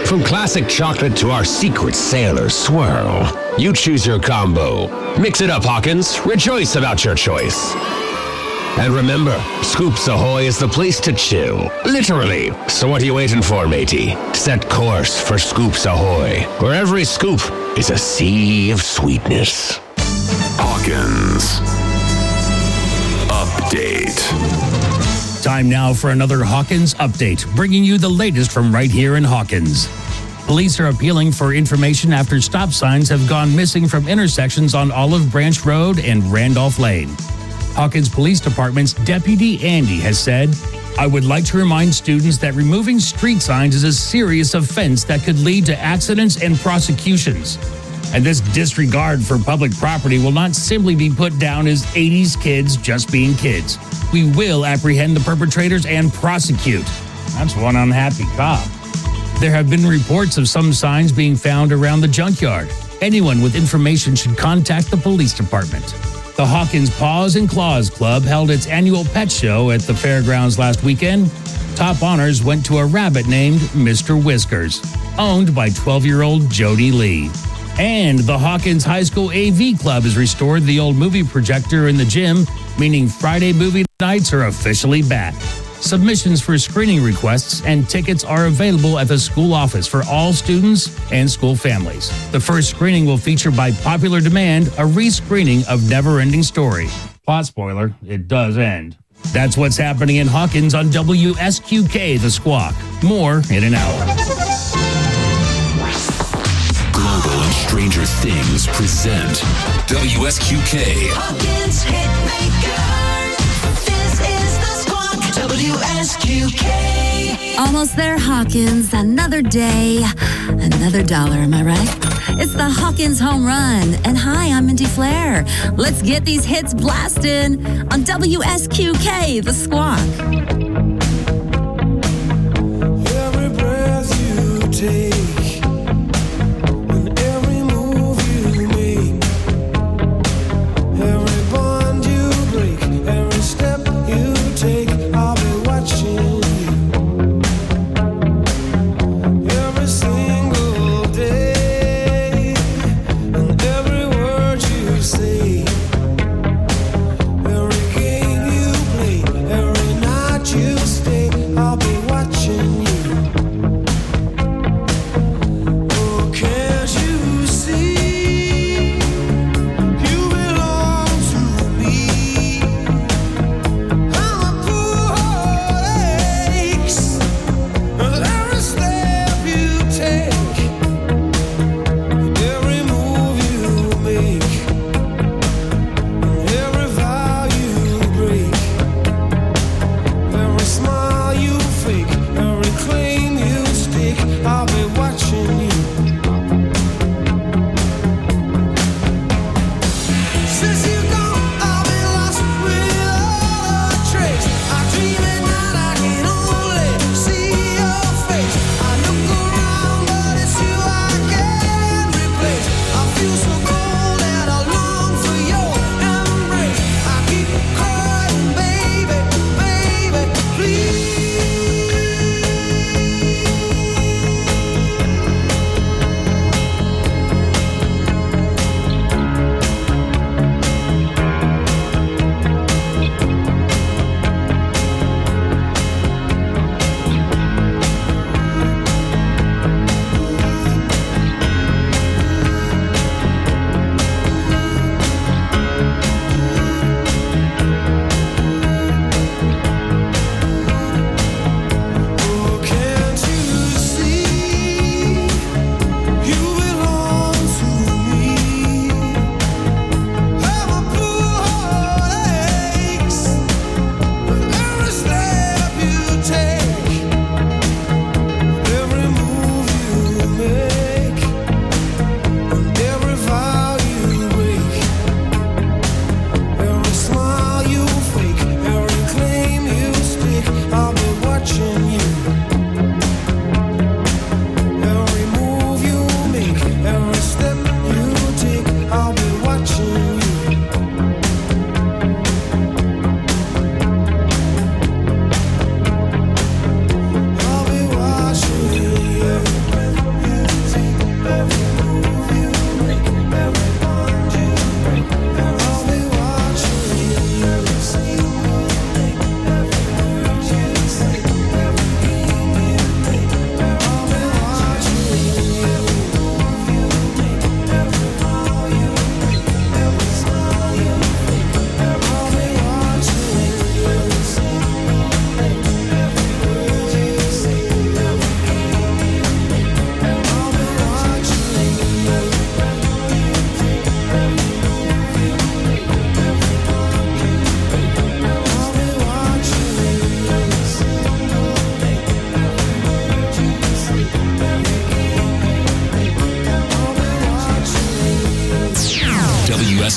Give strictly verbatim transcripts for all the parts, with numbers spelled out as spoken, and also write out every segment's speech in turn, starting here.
From classic chocolate to our secret sailor swirl. You choose your combo. Mix it up, Hawkins. Rejoice about your choice. And remember, Scoops Ahoy is the place to chill. Literally. So what are you waiting for, matey? Set course for Scoops Ahoy, where every scoop is a sea of sweetness. Hawkins Update. Time now for another Hawkins Update, bringing you the latest from right here in Hawkins. Police are appealing for information after stop signs have gone missing from intersections on Olive Branch Road and Randolph Lane. Hawkins Police Department's Deputy Andy has said, "I would like to remind students that removing street signs is a serious offense that could lead to accidents and prosecutions. And this disregard for public property will not simply be put down as eighties kids just being kids. We will apprehend the perpetrators and prosecute." That's one unhappy cop. There have been reports of some signs being found around the junkyard. Anyone with information should contact the police department. The Hawkins Paws and Claws Club held its annual pet show at the fairgrounds last weekend. Top honors went to a rabbit named Mister Whiskers, owned by twelve-year-old Jody Lee. And the Hawkins High School A V Club has restored the old movie projector in the gym, meaning Friday movie nights are officially back. Submissions for screening requests and tickets are available at the school office for all students and school families. The first screening will feature, by popular demand, a re-screening of Neverending Story. Plot spoiler, it does end. That's what's happening in Hawkins on W S Q K The Squawk. More in an hour. Global and Stranger Things present W S Q K. Hawkins Hitmaker. This is the Squawk. W S Q K. Almost there, Hawkins. Another day, another dollar, am I right? It's the Hawkins Home Run. And hi, I'm Mindy Flair. Let's get these hits blasting on W S Q K, The Squawk. Every breath you take,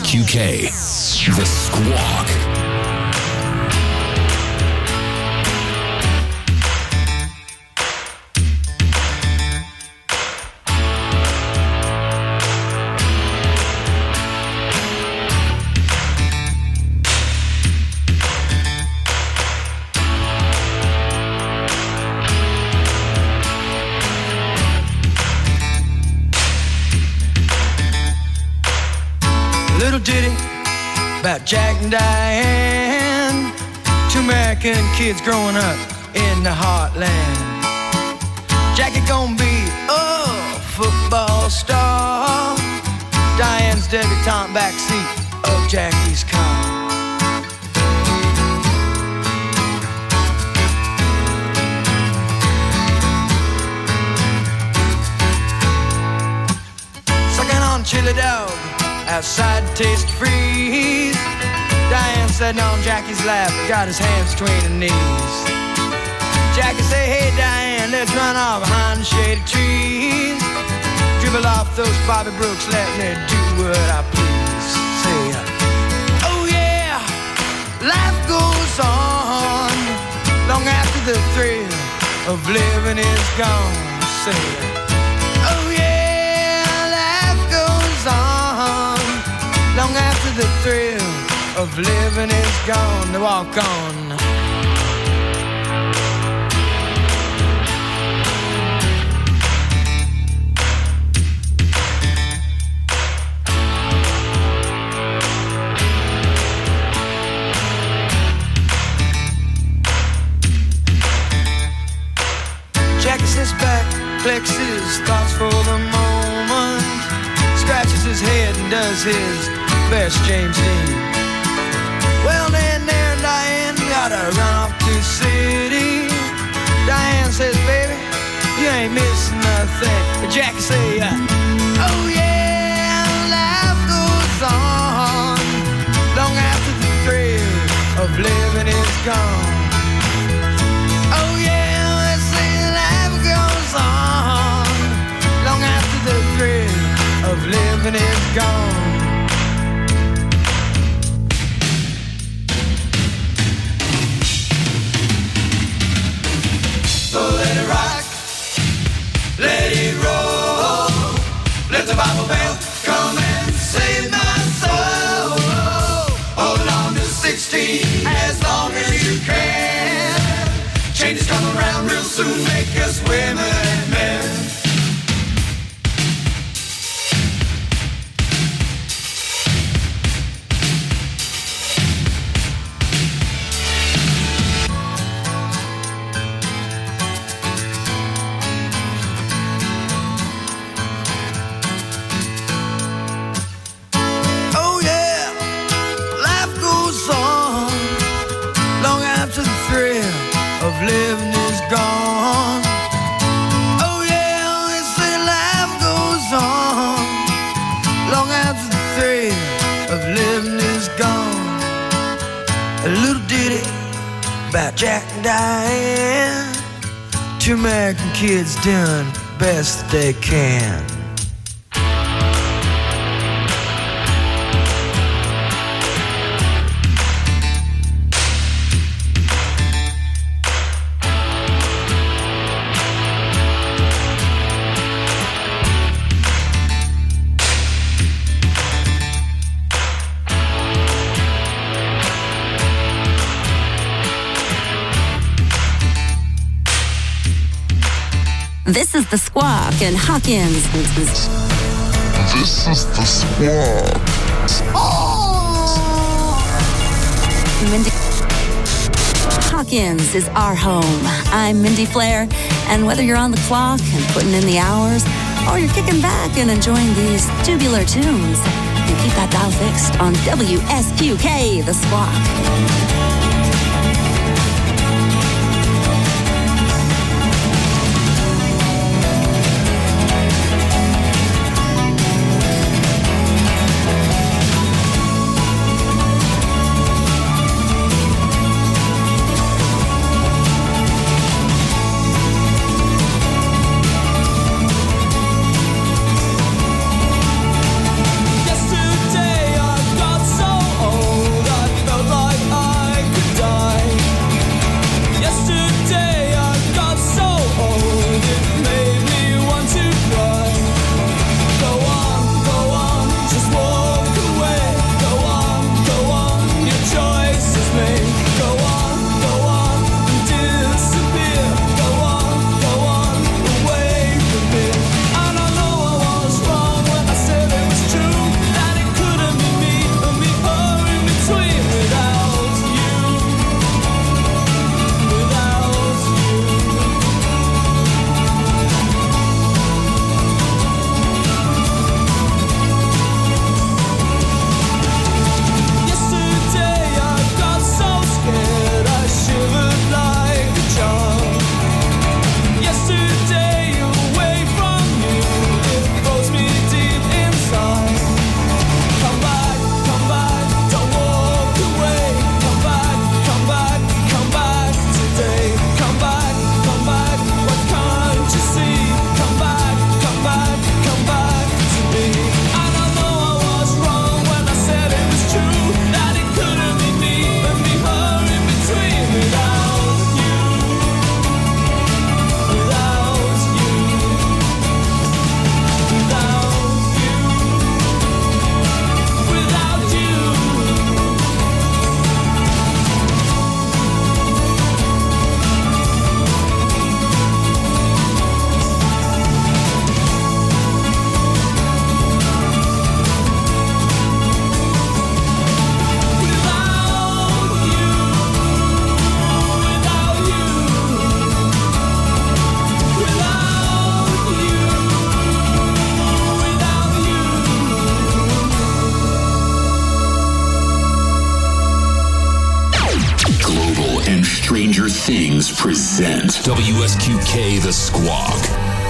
Q K. The Squawk. Little ditty about Jack and Diane, two American kids growing up in the heartland. Jackie gonna be a football star, Diane's debutante backseat of Jackie's car. Sucking on chili dog outside Taste Freeze, Diane sitting on Jackie's lap, got his hands between her knees. Jackie say, hey Diane, let's run off behind the shady trees, dribble off those Bobby Brooks, let me do what I please. Say, oh yeah, life goes on long after the thrill of living is gone. Say, oh yeah, life goes on long after the thrill of living is gone. To walk on. Jackie sits back, collects his thoughts for the moment, scratches his head and does his best James Dean. Well, then there, Diane, gotta run off to the city. Diane says, baby, you ain't missing nothing. But Jackie say, uh, oh yeah, life goes on long after the thrill of living is gone. Oh yeah, let's say life goes on long after the thrill of living is gone. So let it rock, let it roll, let the Bible bell come and save my soul. Hold on to sixteen as long as you can. Changes come around real soon, make us women and men. Living is gone. Oh yeah, they say life goes on long after the thrill of living is gone. A little ditty about Jack and Diane, two American kids doing best they can. This is the Squawk and Hawkins. This is the Squawk. Oh! Mindy Hawkins is our home. I'm Mindy Flair, and whether you're on the clock and putting in the hours, or you're kicking back and enjoying these tubular tunes, you keep that dial fixed on W S Q K, the Squawk. Yesterday I got Stranger Things present W S Q K The Squawk.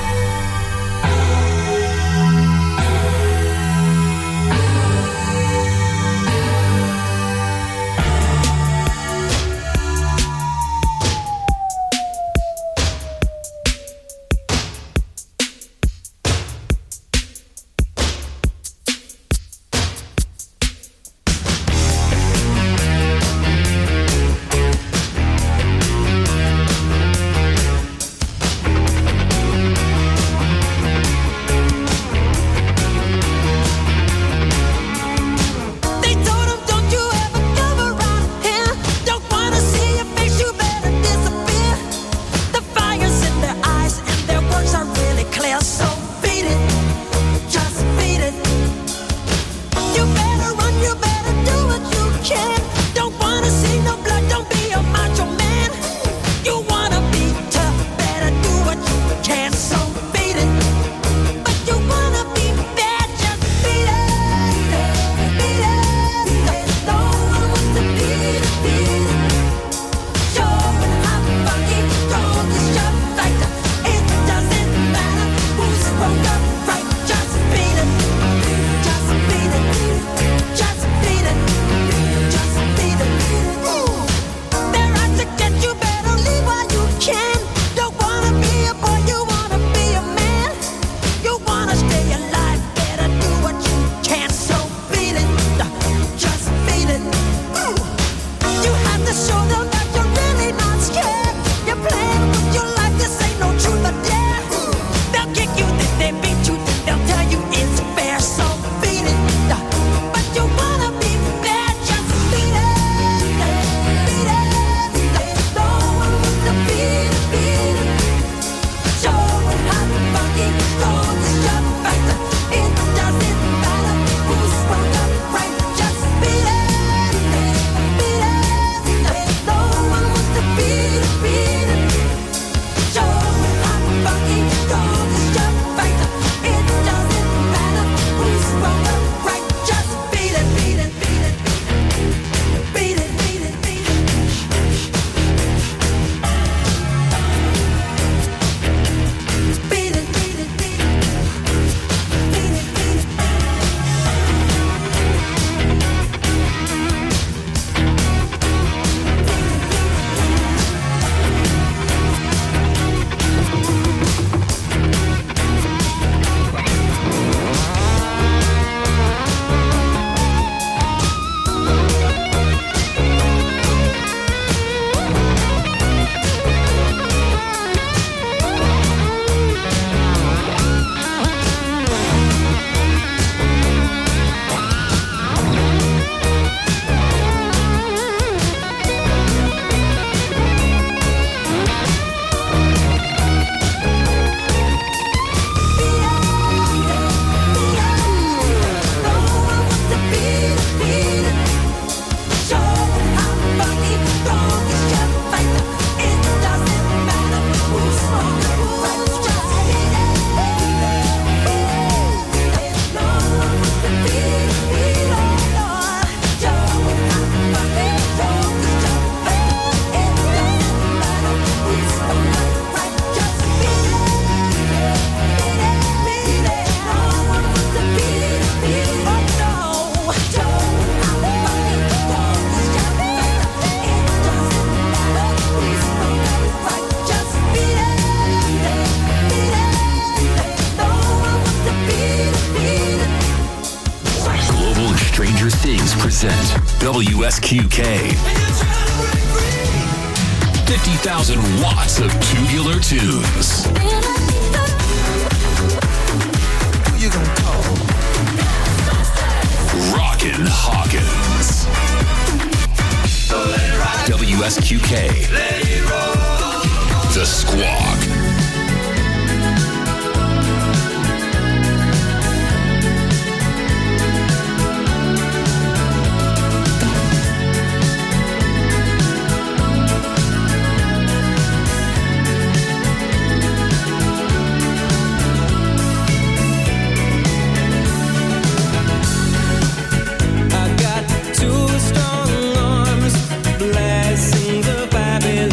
present W S Q K. fifty thousand watts of tubular tunes. Who you gonna call? Rockin' Hawkins. W S Q K. The Squawk. Blessings of Babylon.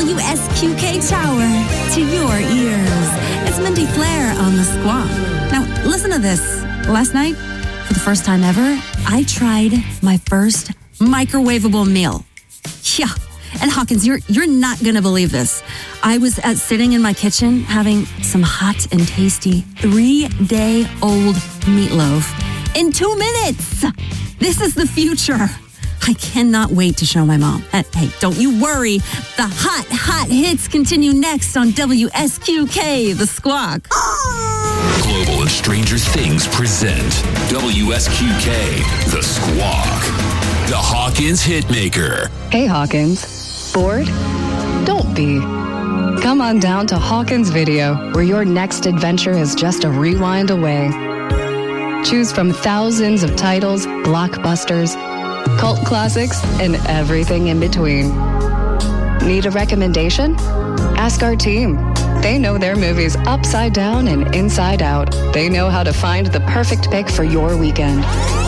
W S Q K Tower to your ears. It's Mindy Flair on the Squawk. Now, listen to this. Last night, for the first time ever, I tried my first microwavable meal. Yeah. And Hawkins, you're you're not going to believe this. I was at, sitting in my kitchen having some hot and tasty three-day-old meatloaf in two minutes. This is the future. I cannot wait to show my mom. And hey, don't you worry. The hot, hot hits continue next on W S Q K, The Squawk. Global and Stranger Things present W S Q K, The Squawk, the Hawkins Hitmaker. Hey, Hawkins. Bored? Don't be. Come on down to Hawkins Video, where your next adventure is just a rewind away. Choose from thousands of titles, blockbusters, cult classics, and everything in between. Need a recommendation? Ask our team. They know their movies upside down and inside out. They know how to find the perfect pick for your weekend.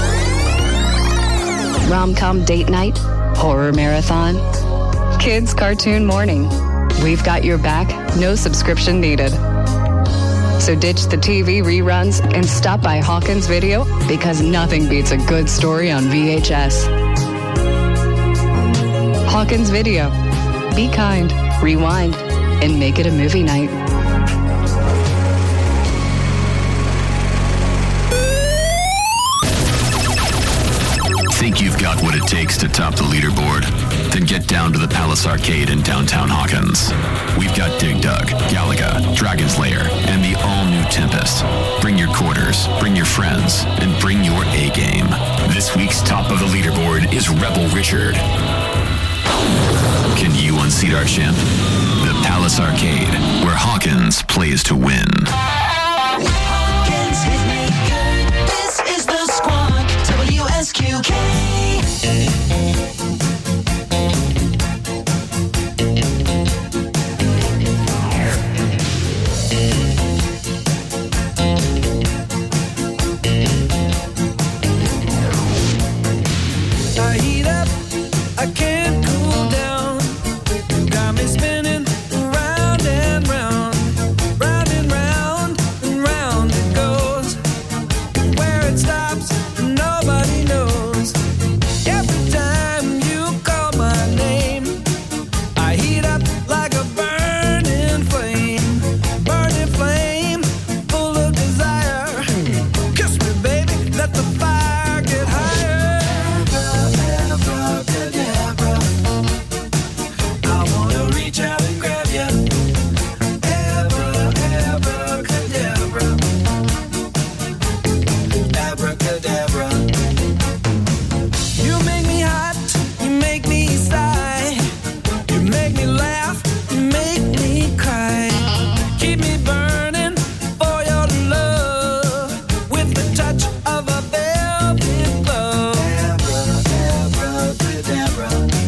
Rom-com date night? Horror marathon? Kids cartoon morning. We've got your back, no subscription needed. So ditch the T V reruns and stop by Hawkins Video, because nothing beats a good story on V H S. Hawkins Video. Be kind, rewind, and make it a movie night. Think you've got what it takes to top the leaderboard? Then get down to the Palace Arcade in downtown Hawkins. We've got Dig Dug, Galaga, Dragon's Lair, and the all-new Tempest. Bring your quarters, bring your friends, and bring your A-game. This week's top of the leaderboard is Rebel Richard. Can you unseat our champ? The Palace Arcade, where Hawkins plays to win. Hawkins Hitmaker. This is the Squawk. W S Q K. I heat up, I can't cool down. You got me spinning round and round, round and round and round it goes. Where it stops, nobody knows. Every time you call my name, I heat up like a burning flame, burning flame, full of desire. Kiss me, baby, let the fire get higher. Abracadabra, I wanna reach out and grab ya. Abra, abracadabra, abracadabra. You make me hot, you make me sigh, you make me laugh, you make me cry. Keep me burning for your love with the touch of a velvet glove. Abracadabra,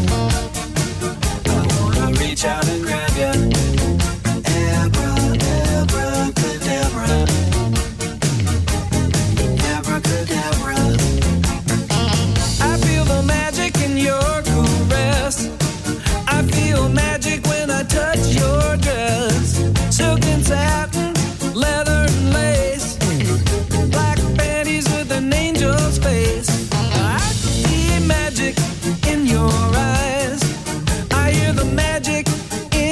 I wanna reach out and grab ya. Abra, abracadabra, abracadabra. I feel the magic in your caress. I feel magic when I touch your dress. Silk and satin, leather and lace, black panties with an angel's face. I see magic in your eyes. I hear the magic in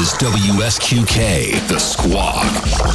is W S Q K, The Squawk.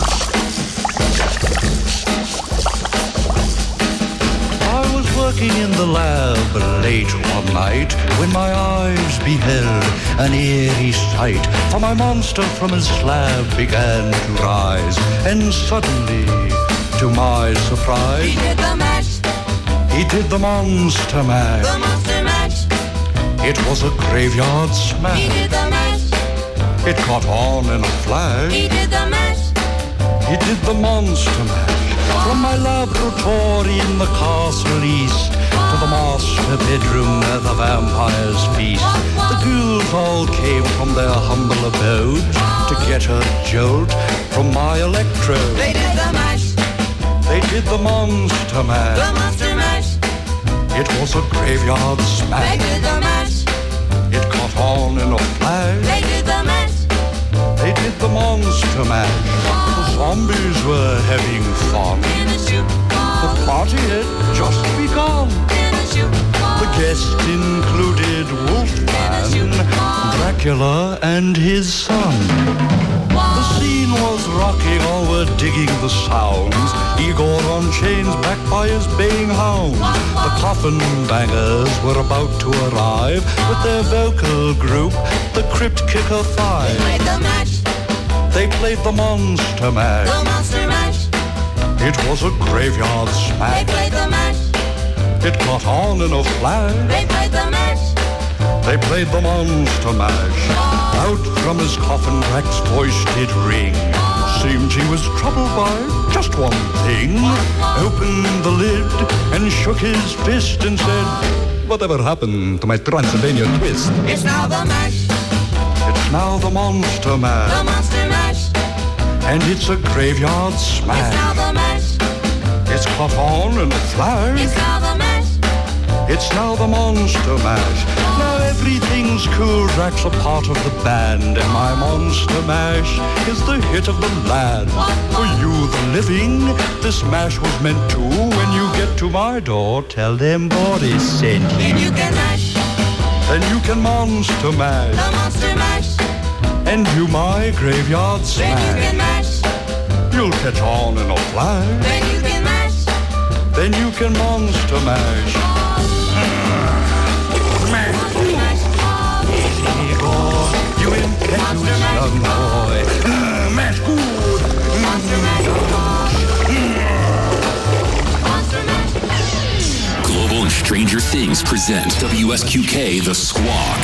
I was working in the lab late one night when my eyes beheld an eerie sight. For my monster from his slab began to rise, and suddenly, to my surprise, He did the mash, he did the monster mash. the monster mash. It was a graveyard smash. He did the mash, It caught on in a flash. he did the mash. He did the monster mash. From my laboratory in the castle east to the master bedroom where the vampires feast, the ghouls all came from their humble abode to get a jolt from my electrode. They did the mash, They did the monster the mash. monster mash. It was a graveyard They smash. did the mash, It caught on in a flash. they did the mash. They did the monster mash. The zombies were having fun. In a shoe, The party had just begun. in a shoe, The guests included Wolfman, Dracula, and his son. The scene was rocking, all were digging the sounds. Igor on chains, backed by his baying hounds. The coffin bangers were about to arrive with their vocal group, the Crypt Kicker Five. played the mash, They played the monster mash. the monster mash. It was a graveyard They smash. played the mash, It caught on in a flash. they played the mash. They played the monster mash. Out from his coffin, Drac's voice did ring. Seemed he was troubled by just one thing. Opened the lid and shook his fist and said, "Whatever happened to my Transylvania twist?" It's now the mash, It's now the monster the mash. monster mash. And it's a graveyard It's now smash. the mash, It's caught on in a flash. it's now the mash. It's now the monster mash. Now everything's cool. Drac's a part of the band, and my monster mash is the hit of the land. For you, the living, this mash was meant to. When you get to my door, tell them Boris sent you. Then you can mash, Then you can monster the mash, monster mash. and do my graveyard Then you can smash. mash, You'll catch on in a flash. then you can mash. Then you can monster mash. Igor, you impetuous young boy. Mm, Mash good. Global and Stranger Things present W S Q K, The Squawk.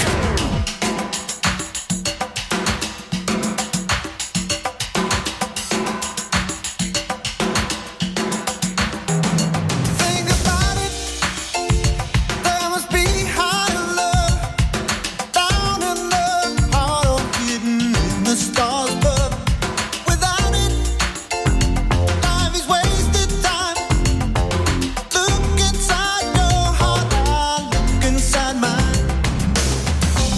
Think about it. There must be higher love down in the heart of hidden in the stars above. Without it, life is wasted time. Look inside your heart, I look inside mine.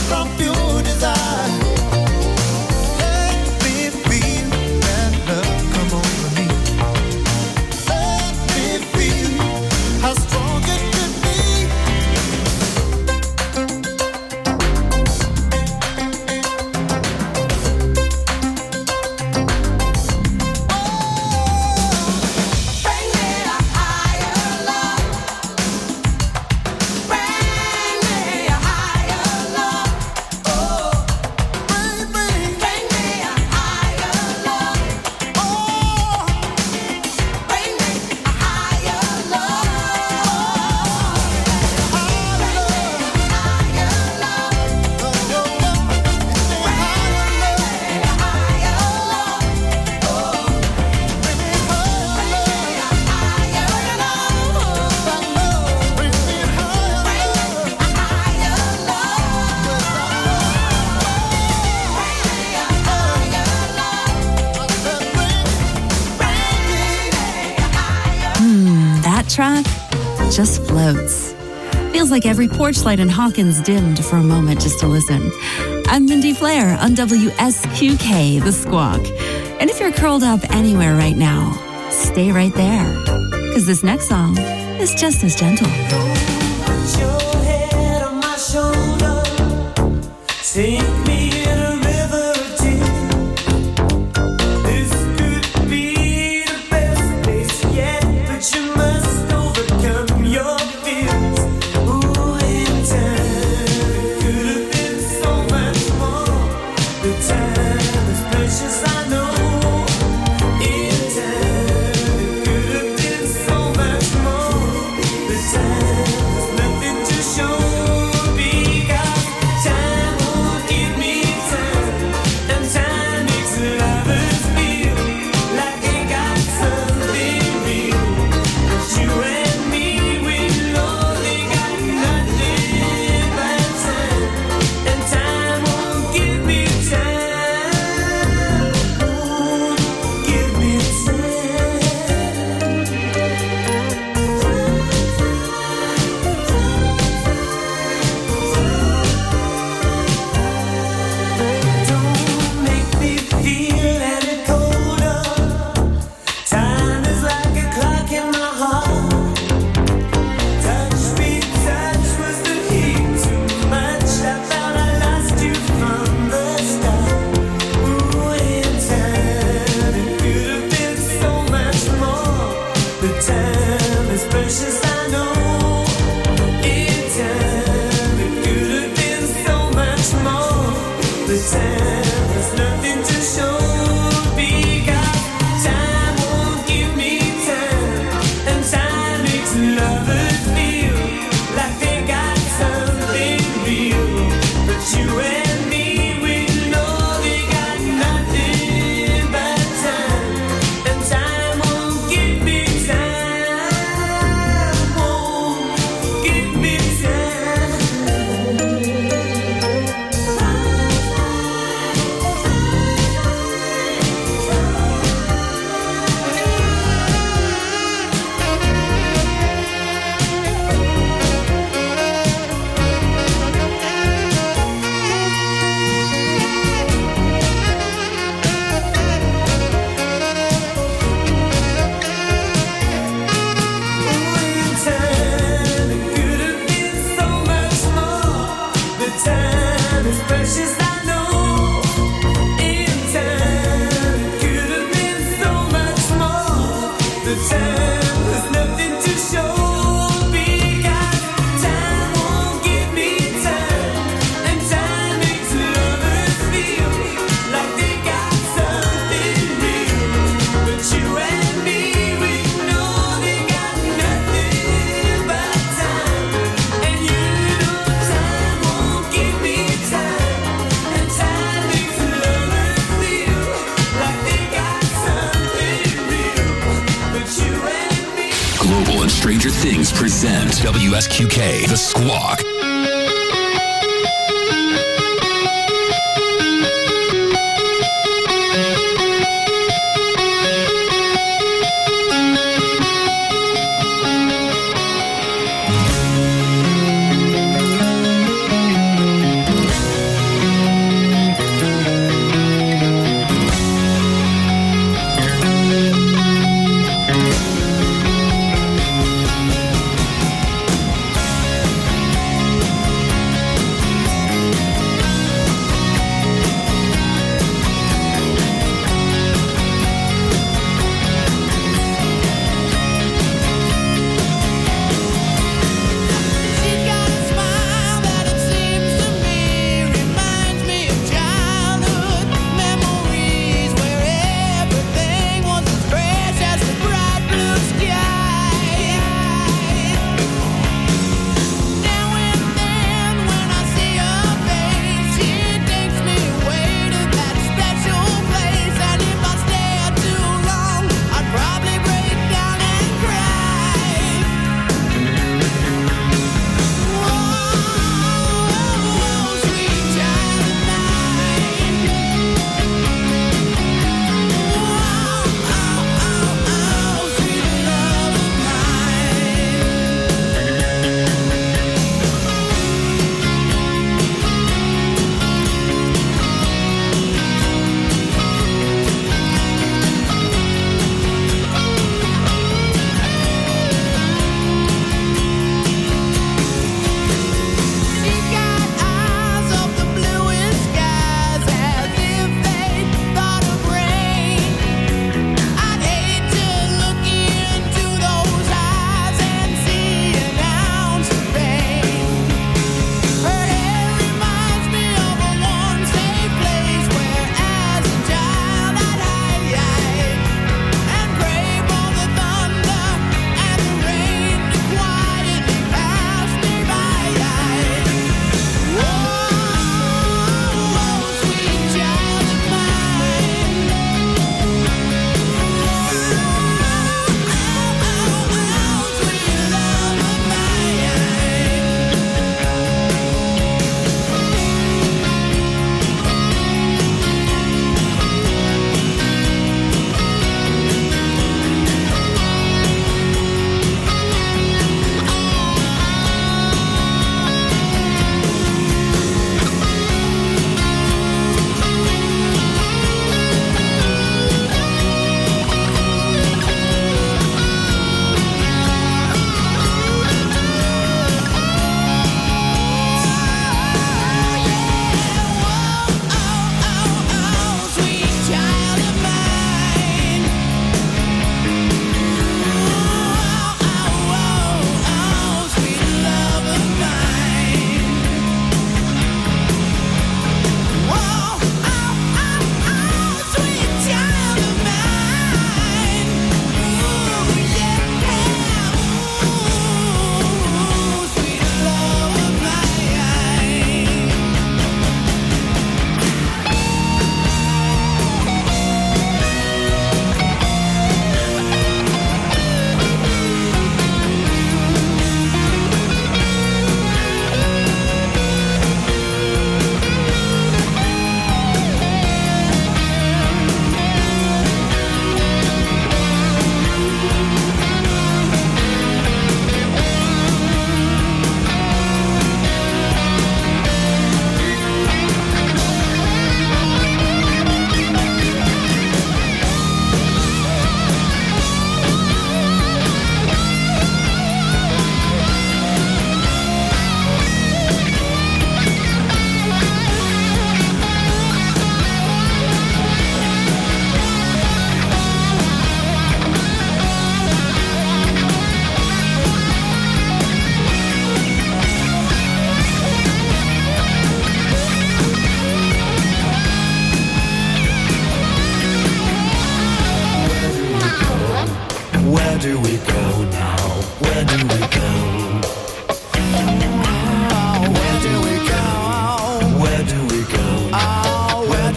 from pure desire. Let me feel that love come over me. Let me feel how strong it could be. Bring me a higher love. Bring me a higher love. Oh, Bring, bring, bring me a higher love. oh, Bring me a higher love. higher love. Higher love. Oh, oh, oh. Higher love. Higher love. Bring me higher love. Higher love. That love. Bring me higher love. Higher Hmm, that track just floats. Feels like every porch light in Hawkins dimmed for a moment just to listen. I'm Mindy Flair on W S Q K, The Squawk. And if you're curled up anywhere right now, stay right there. Because this next song is just as gentle. Put your head on my shoulder, sink me in a river or two. This could be the best place yet, but you must overcome your fears. Ooh, in time, it could have been so much more. The time is precious, I know. In time, it could have been so much more. The time is nothing to show because time won't give me time, and time makes lovers feel like they got something real. But you and me, we know they got nothing but time, and time won't give me time, won't give me Don't make me feel any colder. Time is like a clock in my heart. Touch me, touch was the heat too much. I thought I lost you from the start. Ooh, in time, it could have been so much more. The time is precious, I know. In time, it could have been so much more. The time is nothing to show because time won't give me time, and time makes lovers feel like they got something real. But you and me, we know they got nothing but time, and time won't give me time, won't give me time. In time, it could have been so much more. The time is precious, I know. In time, it could have been so much more. The time is nothing to show because time won't give me time, and time makes lovers feel like they got something real. But you and me, we know they got nothing but time, and you know time won't give me time, and time makes lovers feel like they got something real. But you and me. Global and Stranger Things present W S Q K, The Squawk.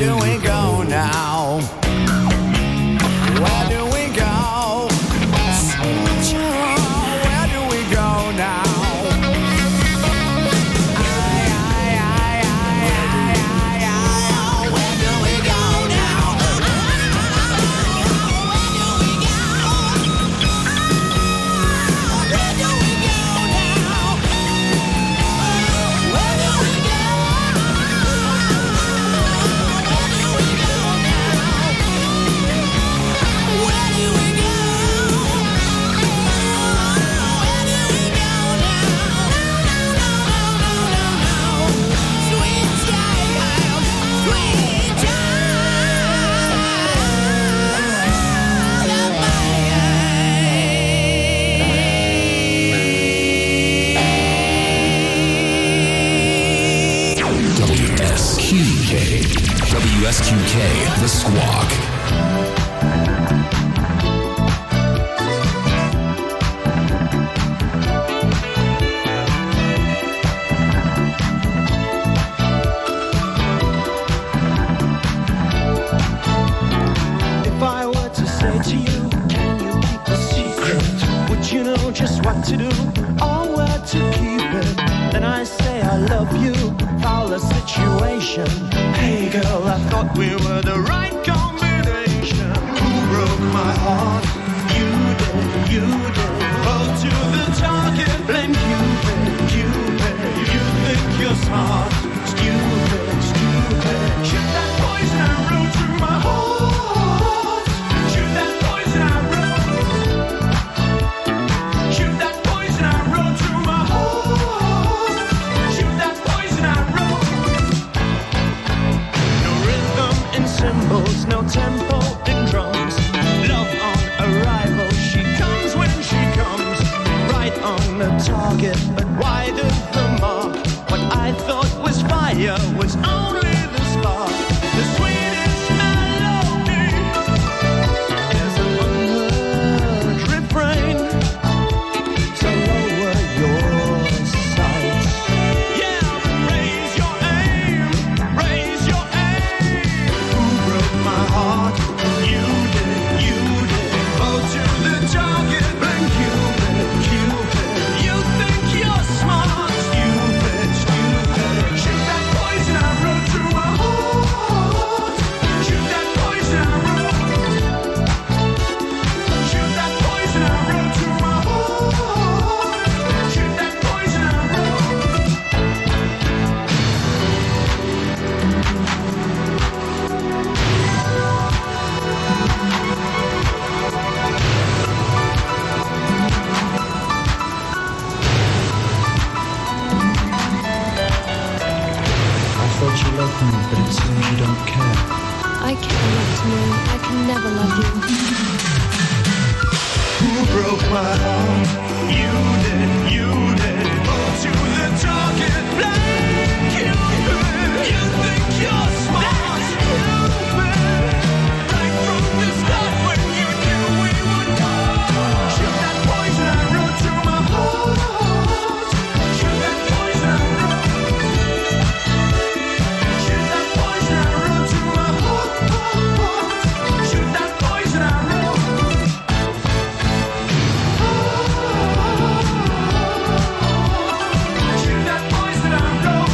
do we go now? Where do we go? Where do we go now? Where do we go now? Where do we go now? Where do we go? W S Q K, The Squawk. If I were to say to you, can you keep a secret? Would you know just what to do or where to keep it? Then I say I love you, foul the situation. Hey girl, I thought we were the right combination. Who broke my heart? You did, you did. Oh, to the target, blame Cupid, Cupid. You think you're smart, stupid, stupid. Shoot that poison arrow through my heart. Shoot that poison arrow. Shoot that poison arrow through my heart. Shoot that poison arrow. No rhythm in cymbals, no tempo in drums. Love on arrival, she comes when she comes. Right on the target, but wide of the mark. What I thought was fire was only the spark. The sweetest melody is an unheard refrain. So lower your sights. Yeah, raise your aim, raise your aim. Who broke my heart? You did, you did. Oh, to the target, bring Cupid, Cupid. You think you're smart, stupid, stupid. Shoot that poison arrow through my heart. Shoot that poison arrow. Shoot that poison arrow through my heart. Shoot that poison arrow. I thought you loved me, but it seems you don't care. I can't love to me. I can never love you. Who broke my heart? You did, you did. Oh, to the target, blame Cupid. You think you're smart, stupid. Right from the start when you knew we would part. Shoot that poison arrow through my heart. Shoot that poison arrow. Shoot that poison arrow through my heart. Shoot that poison arrow. Shoot that poison arrow.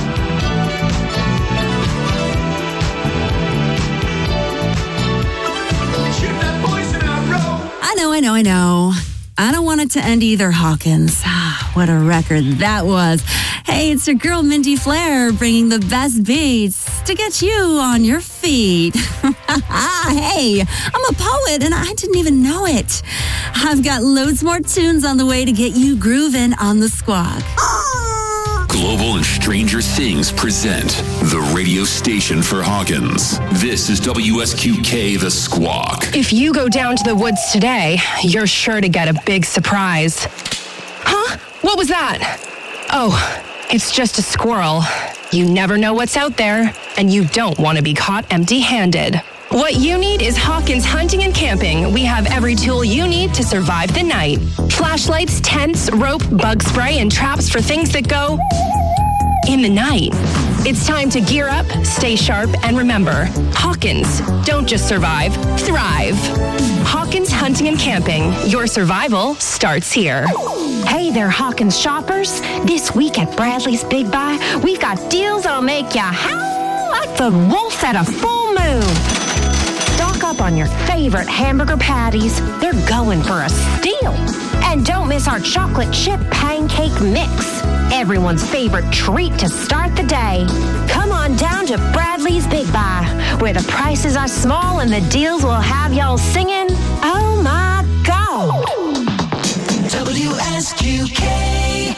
Shoot that poison arrow. I know, I know, I know. I don't want it to end either, Hawkins. Ah, what a record that was. Hey, it's your girl, Mindy Flair, bringing the best beats to get you on your feet. Hey, I'm a poet and I didn't even know it. I've got loads more tunes on the way to get you grooving on the Squawk. Global and Stranger Things present the radio station for Hawkins. This is W S Q K The Squawk. If you go down to the woods today, you're sure to get a big surprise. Huh? What was that? Oh, it's just a squirrel. You never know what's out there, and you don't want to be caught empty-handed. What you need is Hawkins Hunting and Camping. We have every tool you need to survive the night. Flashlights, tents, rope, bug spray, and traps for things that go in the night. It's time to gear up, stay sharp, and remember, Hawkins, don't just survive, thrive. Hawkins Hunting and Camping, your survival starts here. Hey there, Hawkins shoppers. This week at Bradley's Big Buy, we've got deals that'll make you howl like the wolf at a full moon. Stock up on your favorite hamburger patties. They're going for a steal. And don't miss our chocolate chip pancake mix, everyone's favorite treat to start the day. Come on down to Bradley's Big Buy, where the prices are small and the deals will have y'all singing, oh my God. W S Q K.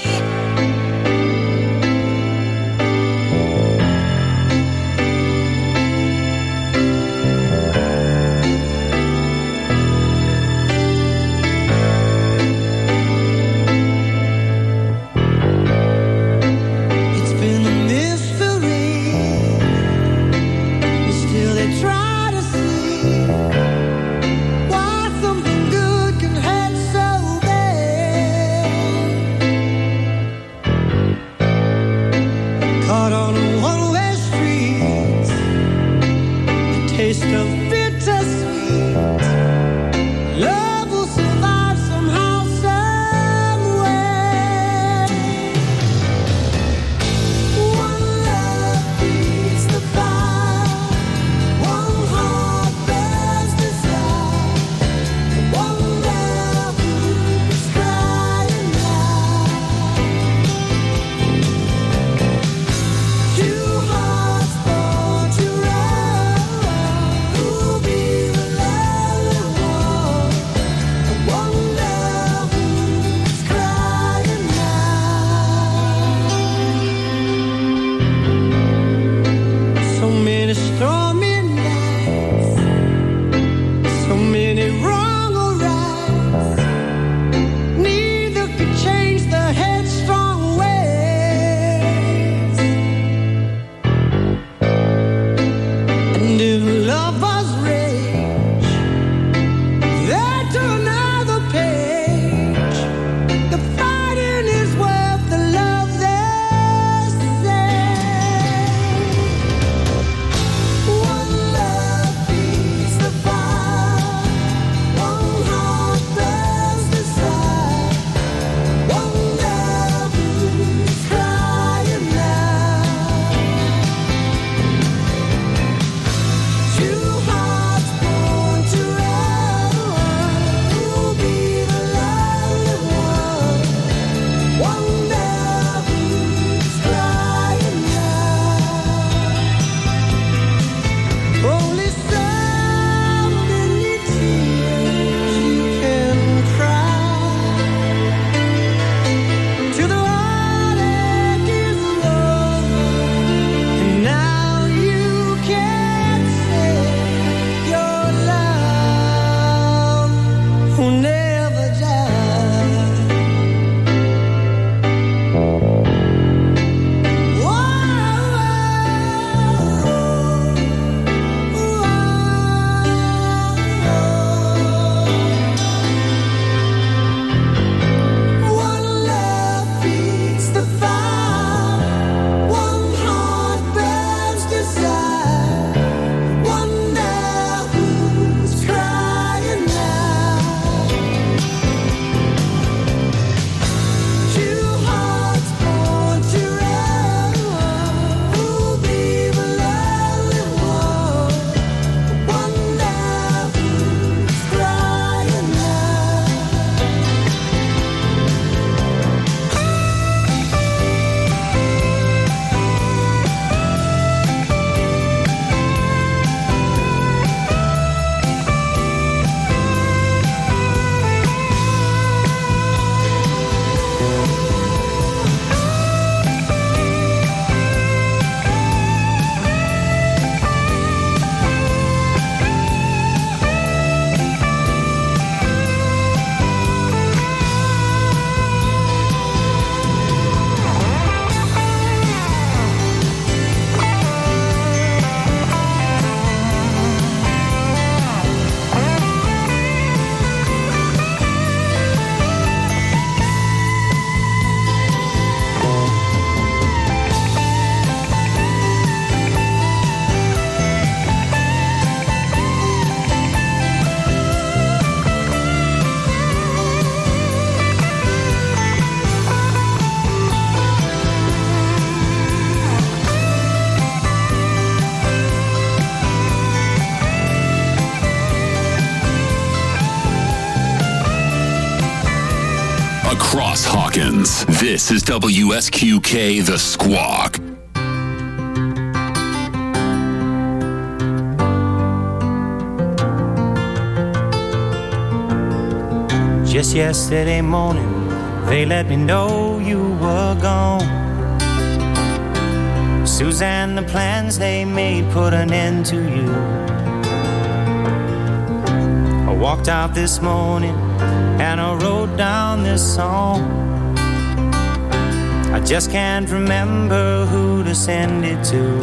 Two hearts born to run. across Hawkins. This is W S Q K The Squawk. Just yesterday morning, they let me know you were gone. Suzanne, the plans they made put an end to you. I walked out this morning and I wrote down this song. I just can't remember who to send it to.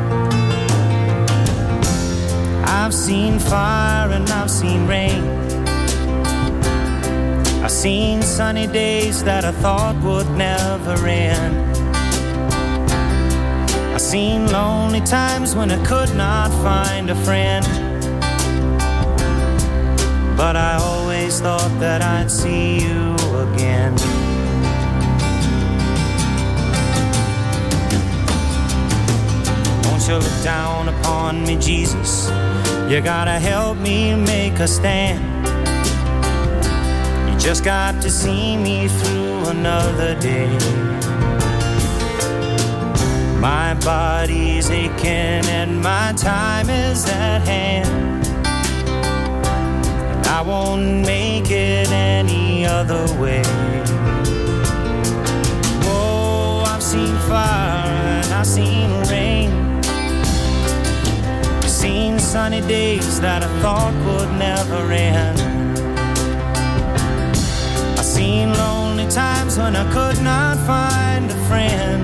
I've seen fire and I've seen rain. I've seen sunny days that I thought would never end. I've seen lonely times when I could not find a friend. But I always thought that I'd see you again. Won't you look down upon me, Jesus? You gotta help me make a stand. Just got to see me through another day. My body's aching and my time is at hand. I won't make it any other way. Oh, I've seen fire and I've seen rain. I've seen sunny days that I thought would never end. I've seen lonely times when I could not find a friend.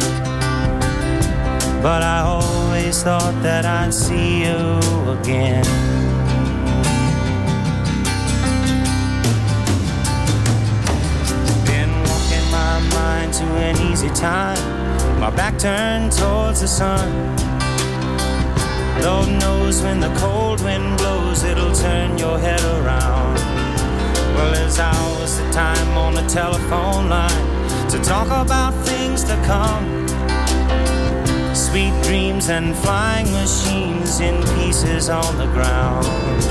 But I always thought that I'd see you again. Been walking my mind to an easy time, my back turned towards the sun. Lord knows when the cold wind blows, it'll turn your head around. Well, there's hours of time on the telephone line to talk about things to come. Sweet dreams and flying machines in pieces on the ground.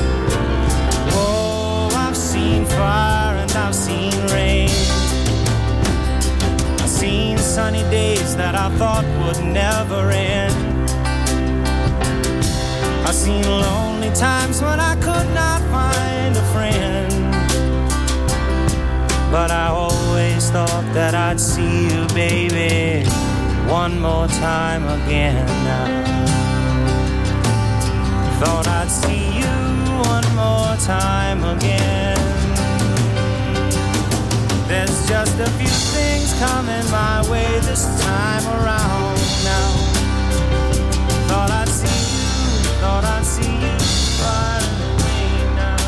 Oh, I've seen fire and I've seen rain. I've seen sunny days that I thought would never end. I've seen lonely times when I could not find a friend. But I always thought that I'd see you, baby, one more time again now. Thought I'd see you one more time again. There's just a few things coming my way this time around now. Thought I'd see you, thought I'd see you far away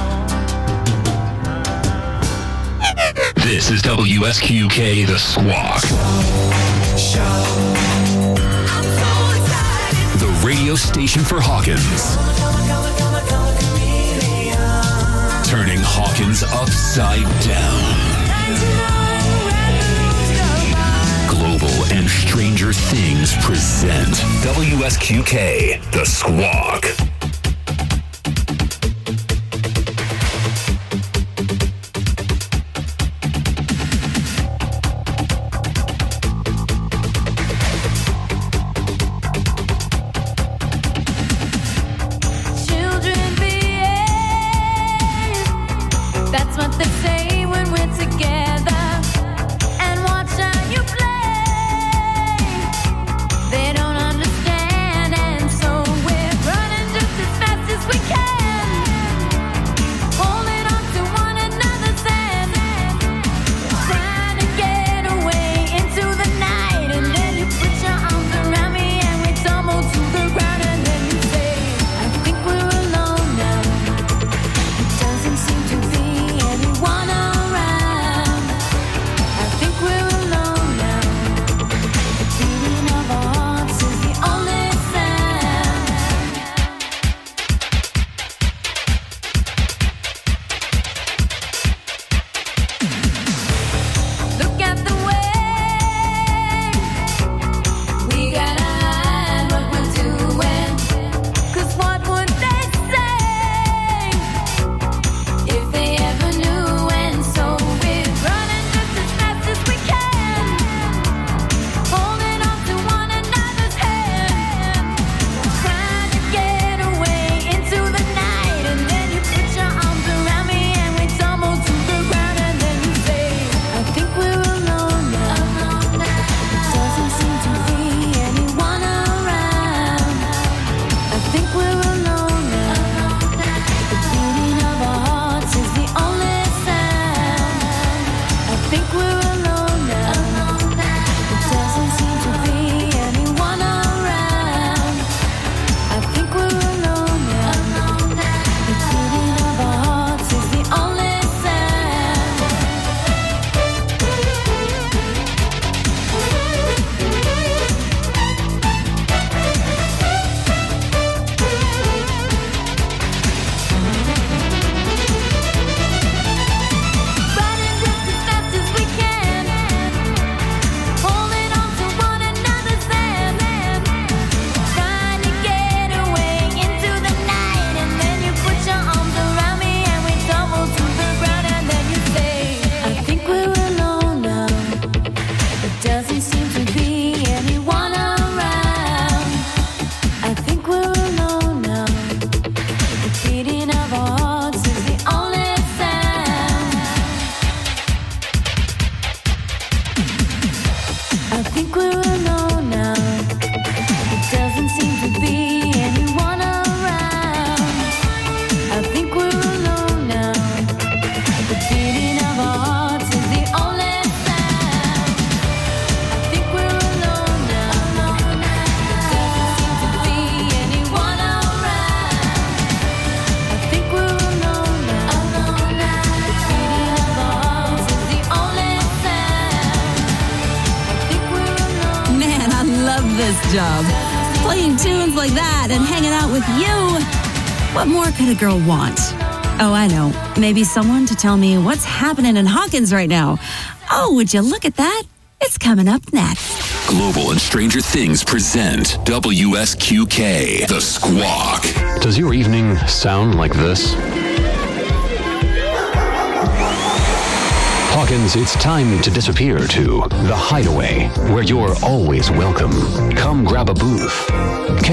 now. This is W S Q K The Squawk. The radio station for Hawkins. Turning Hawkins upside down. Global and Stranger Things present W S Q K The Squawk. They don't understand, and so we're running just to job. Playing tunes like that and hanging out with you. What more could a girl want? Oh, I know. Maybe someone to tell me what's happening in Hawkins right now. Oh, would you look at that? It's coming up next. Global and Stranger Things present W S Q K, The Squawk. Does your evening sound like this? Hawkins, it's time to disappear to The Hideaway, where you're always welcome. Come grab a booth.